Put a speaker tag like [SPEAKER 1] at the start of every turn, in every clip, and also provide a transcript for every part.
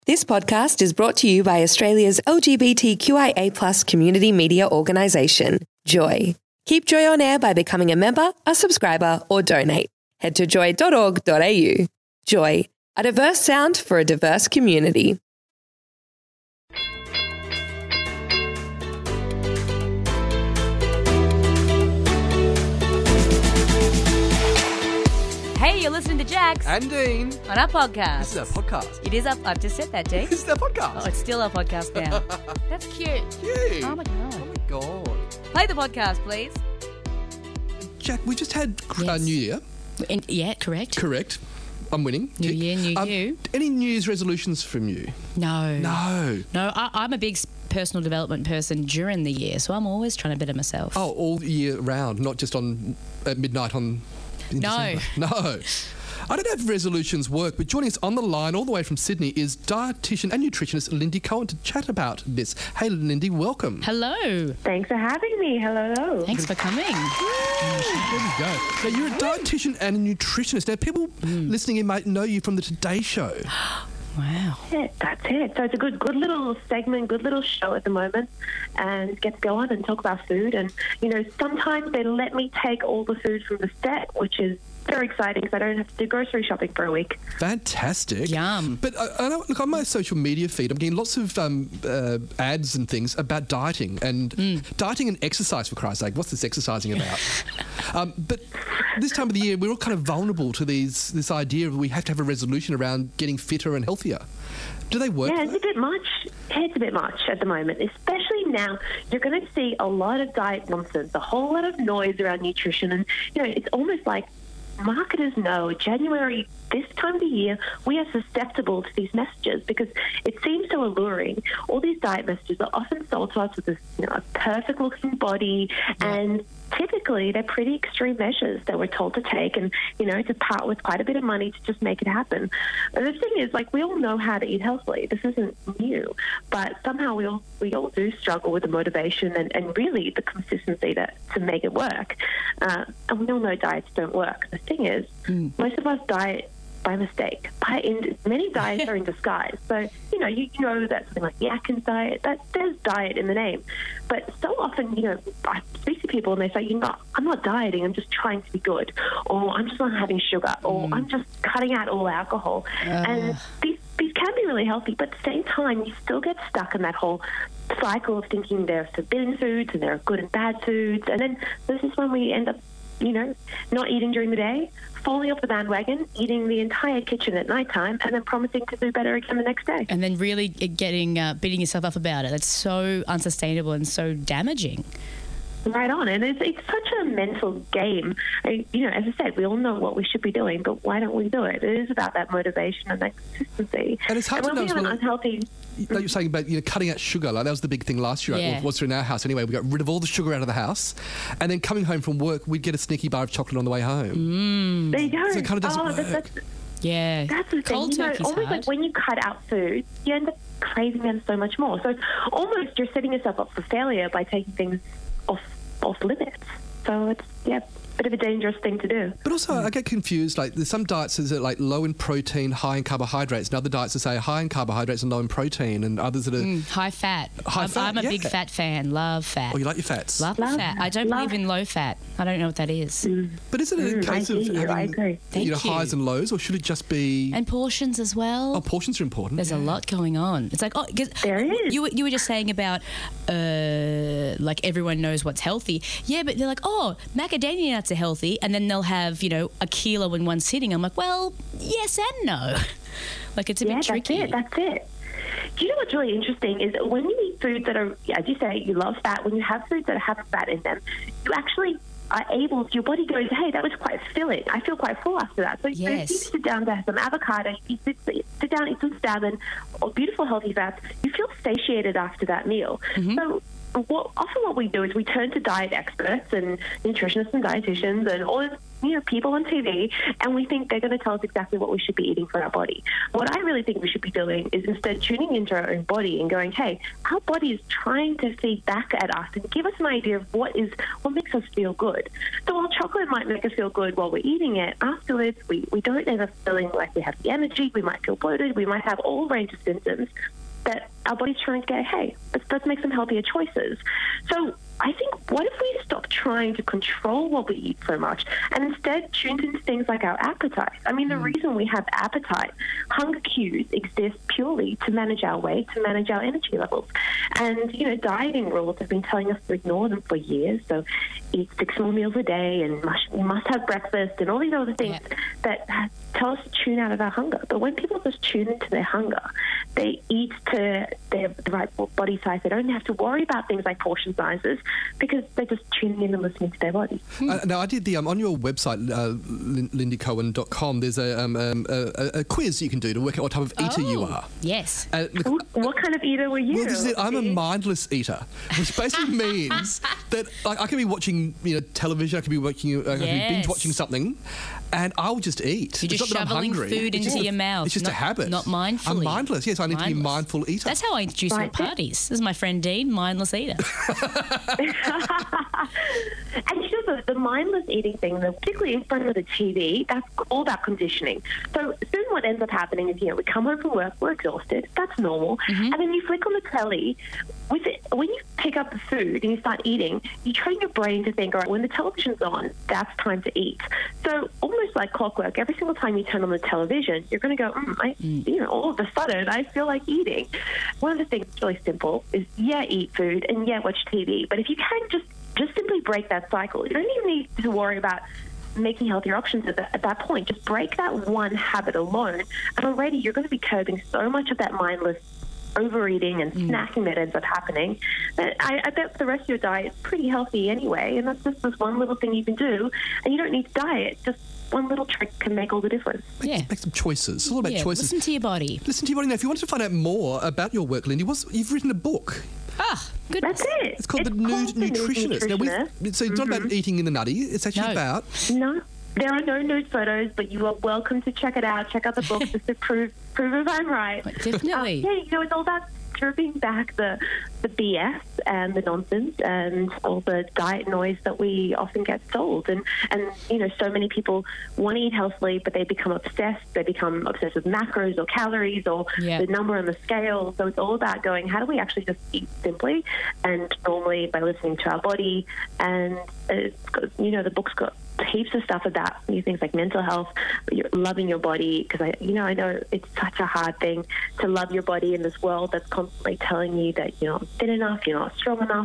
[SPEAKER 1] This podcast is brought to you by Australia's LGBTQIA+ community media organisation, Joy. Keep Joy on air by becoming a member, a subscriber, or donate. Head to joy.org.au. Joy, a diverse sound for a diverse community.
[SPEAKER 2] Hey, you're listening to Jax
[SPEAKER 3] And Dean.
[SPEAKER 2] on our podcast.
[SPEAKER 3] This is our podcast.
[SPEAKER 2] It is up. I've just said that, Dean.
[SPEAKER 3] This is our podcast.
[SPEAKER 2] Oh, it's still our podcast now. That's cute.
[SPEAKER 3] Cute.
[SPEAKER 2] Oh my god.
[SPEAKER 3] Oh my God.
[SPEAKER 2] Play the podcast, please.
[SPEAKER 3] Jack, we just had
[SPEAKER 4] Yes.
[SPEAKER 3] New Year.
[SPEAKER 4] Yeah, correct.
[SPEAKER 3] Correct. I'm winning.
[SPEAKER 4] New
[SPEAKER 3] Tick.
[SPEAKER 4] year, new you.
[SPEAKER 3] Any New Year's resolutions from you?
[SPEAKER 4] No.
[SPEAKER 3] No.
[SPEAKER 4] No, I'm a big personal development person during the year, so I'm always trying to better myself.
[SPEAKER 3] Oh, all year round, not just on at midnight in
[SPEAKER 4] No.
[SPEAKER 3] December. No. I don't know if resolutions work, but joining us on the line all the way from Sydney is dietitian and nutritionist Lindy Cohen to chat about this. Hey, Lindy, welcome.
[SPEAKER 4] Hello.
[SPEAKER 5] Thanks for having me. Hello.
[SPEAKER 4] Thanks for coming.
[SPEAKER 3] There you go. Now, you're a dietitian and a nutritionist. Now, people listening in might know you from the Today Show.
[SPEAKER 4] Wow.
[SPEAKER 5] That's it. So it's a good little segment, good little show at the moment, and get to go on and talk about food. And, sometimes they let me take all the food from the set, which is very exciting because I don't have to do grocery shopping for a week.
[SPEAKER 3] Fantastic.
[SPEAKER 4] Yum.
[SPEAKER 3] But I know, look, on my social media feed, I'm getting lots of ads and things about dieting and exercise, for Christ's sake. What's this exercising about? But this time of the year, we're all kind of vulnerable to this idea of we have to have a resolution around getting fitter and healthier. Do they work?
[SPEAKER 5] Yeah, it's a bit much. It's a bit much at the moment, especially now. You're going to see a lot of diet nonsense, a whole lot of noise around nutrition. And, it's almost like marketers know January, this time of the year, we are susceptible to these messages because it seems so alluring. All these diet messages are often sold to us with this, a perfect-looking body, and typically they're pretty extreme measures that we're told to take and, to part with quite a bit of money to just make it happen. And the thing is, we all know how to eat healthily. This isn't new, but somehow we all do struggle with the motivation and really the consistency to make it work. And we all know diets don't work. The thing is, most of us diet by mistake. Many diets are in disguise. So, you know that something like the Atkins diet, there's diet in the name. But so often, I speak to people and they say, I'm not dieting, I'm just trying to be good. Or I'm just not having sugar. Or I'm just cutting out all alcohol. And these can be really healthy, but at the same time, you still get stuck in that whole cycle of thinking there are forbidden foods and there are good and bad foods. And then this is when we end up not eating during the day, falling off the bandwagon, eating the entire kitchen at nighttime, and then promising to do better again the next day.
[SPEAKER 4] And then really beating yourself up about it. That's so unsustainable and so damaging.
[SPEAKER 5] Right on. And it's such a mental game. As I said, we all know what we should be doing, but why don't we do it? It is about that motivation and that consistency.
[SPEAKER 3] And it's hard to know
[SPEAKER 5] when we have an unhealthy...
[SPEAKER 3] Like you're saying about cutting out sugar, like that was the big thing last year.
[SPEAKER 4] Yeah.
[SPEAKER 3] It was in our house anyway. We got rid of all the sugar out of the house, and then coming home from work, we'd get a sneaky bar of chocolate on the way home.
[SPEAKER 5] There you go.
[SPEAKER 3] So it kind of doesn't work.
[SPEAKER 4] Yeah.
[SPEAKER 5] That's the thing.
[SPEAKER 4] Cold turkey's
[SPEAKER 5] almost
[SPEAKER 4] hard.
[SPEAKER 5] like when you cut out food, you end up craving them so much more. So almost you're setting yourself up for failure by taking things off limits. So it's a bit of a dangerous thing to do.
[SPEAKER 3] But also, I get confused. Like, there's some diets that are like low in protein, high in carbohydrates, and other diets that say high in carbohydrates and low in protein, and others that are
[SPEAKER 4] High fat.
[SPEAKER 3] High fat,
[SPEAKER 4] I'm a big fat fan. Love fat.
[SPEAKER 3] Oh, you like your fats?
[SPEAKER 4] Love fat. I don't believe in low fat. I don't know what that is.
[SPEAKER 3] But is it a case of
[SPEAKER 5] I agree.
[SPEAKER 3] having
[SPEAKER 4] Thank you.
[SPEAKER 3] highs and lows, or should it just be?
[SPEAKER 4] And portions as well.
[SPEAKER 3] Oh, portions are important.
[SPEAKER 4] There's a lot going on. It's like, 'cause
[SPEAKER 5] There is.
[SPEAKER 4] You were just saying about, like everyone knows what's healthy. Yeah, but they're like, macadamia nuts are healthy, and then they'll have, a kilo in one sitting. I'm like, well, yes and no. Like, it's a bit tricky.
[SPEAKER 5] That's it. Do you know what's really interesting is when you eat foods that are, as you say, you love fat, when you have foods that have fat in them, you actually are able, your body goes, hey, that was quite filling. I feel quite full after that. So if you sit down to have some avocado, you sit down, eat some salmon, or beautiful healthy fats, you feel satiated after that meal. So often what we do is we turn to diet experts and nutritionists and dietitians and all this people on TV, and we think they're going to tell us exactly what we should be eating for our body. What I really think we should be doing is instead tuning into our own body and going, hey, our body is trying to feed back at us and give us an idea of what makes us feel good. So while chocolate might make us feel good while we're eating it, afterwards we don't end up feeling like we have the energy, we might feel bloated, we might have all range of symptoms that our body's trying to go, hey, let's make some healthier choices. So I think, what if we stop trying to control what we eat so much and instead tune into things like our appetite? I mean, the reason we have appetite, hunger cues exist purely to manage our weight, to manage our energy levels. And, dieting rules have been telling us to ignore them for years. So eat 6 more meals a day and you must have breakfast and all these other things that tell us to tune out of our hunger. But when people just tune into their hunger, they eat to the right body size. They don't have to worry about things like portion sizes because they're just tuning in and listening to their body.
[SPEAKER 3] Now, I did on your website, lindycohen.com, there's a quiz you can do to work out what type of eater you are.
[SPEAKER 4] Yes.
[SPEAKER 5] What kind of eater were you?
[SPEAKER 3] Well, this is it. I'm a mindless eater, which basically means that I can be watching television, I can be binge watching something, and I'll just eat.
[SPEAKER 4] You're just shoveling food into your mouth.
[SPEAKER 3] It's just a habit.
[SPEAKER 4] Not mindfully.
[SPEAKER 3] I'm mindless. Yes, I need to be a mindful eater.
[SPEAKER 4] That's how I introduce you at parties. This is my friend Dean, mindless eater.
[SPEAKER 5] And the mindless eating thing, particularly in front of the TV, that's all about conditioning. So soon what ends up happening is, we come home from work, we're exhausted, that's normal, and then you flick on the telly. When you pick up the food and you start eating, you train your brain to think, all right, when the television's on, that's time to eat. So almost like clockwork, every single time you turn on the television, you're going to go, all of a sudden, I feel like eating. One of the things that's really simple is, eat food and watch TV. But if you can just simply break that cycle, you don't even need to worry about making healthier options at that point. Just break that one habit alone, and already you're going to be curbing so much of that mindless overeating and snacking that ends up happening. I bet the rest of your diet is pretty healthy anyway, and that's just this one little thing you can do, and you don't need to diet. Just one little trick can make all the difference.
[SPEAKER 3] Make some choices. It's all about choices.
[SPEAKER 4] Listen to your body.
[SPEAKER 3] Listen to your body. Now, if you wanted to find out more about your work, Lindy, you've written a book.
[SPEAKER 4] Goodness.
[SPEAKER 5] That's it.
[SPEAKER 3] It's called The Nude Nutritionist. Now, so it's not about eating in the nutty. It's actually about...
[SPEAKER 5] No. There are no nude photos, but you are welcome to check it out. Check out the book just to prove if I'm right.
[SPEAKER 4] Definitely.
[SPEAKER 5] It's all about stripping back the BS and the nonsense and all the diet noise that we often get sold. And so many people want to eat healthily, but they become obsessed. They become obsessed with macros or calories or the number on the scale. So it's all about going, how do we actually just eat simply and normally by listening to our body? And the book's got heaps of stuff about things like mental health, loving your body, because I know it's such a hard thing to love your body in this world that's constantly telling you that you're not fit enough, you're not strong enough.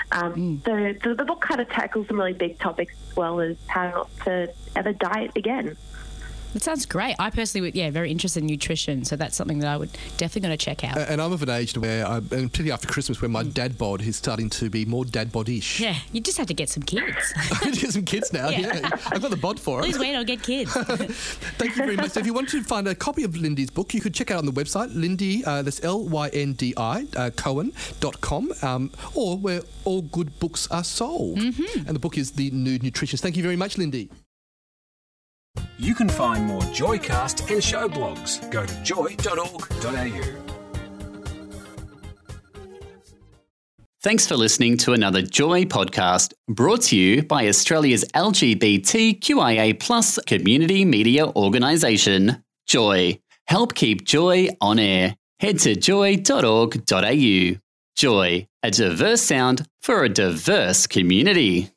[SPEAKER 5] So the book kind of tackles some really big topics as well as how not to ever diet again.
[SPEAKER 4] That sounds great. I personally would, very interested in nutrition, so that's something that I would definitely going to check out.
[SPEAKER 3] And I'm of an age where, and particularly after Christmas, where my dad bod is starting to be more dad bod-ish.
[SPEAKER 4] Yeah, you just have to get some kids.
[SPEAKER 3] I need to get some kids now, I've got the bod for it.
[SPEAKER 4] Please wait, I'll get kids.
[SPEAKER 3] Thank you very much. So if you want to find a copy of Lindy's book, you could check it out on the website, Lindy, that's LYNDI, Cohen.com, or where all good books are sold. And the book is The Nude Nutritionist. Thank you very much, Lindy.
[SPEAKER 6] You can find more Joycast and show blogs. Go to joy.org.au.
[SPEAKER 7] Thanks for listening to another Joy podcast brought to you by Australia's LGBTQIA+ community media organisation, Joy. Help keep Joy on air. Head to joy.org.au. Joy, a diverse sound for a diverse community.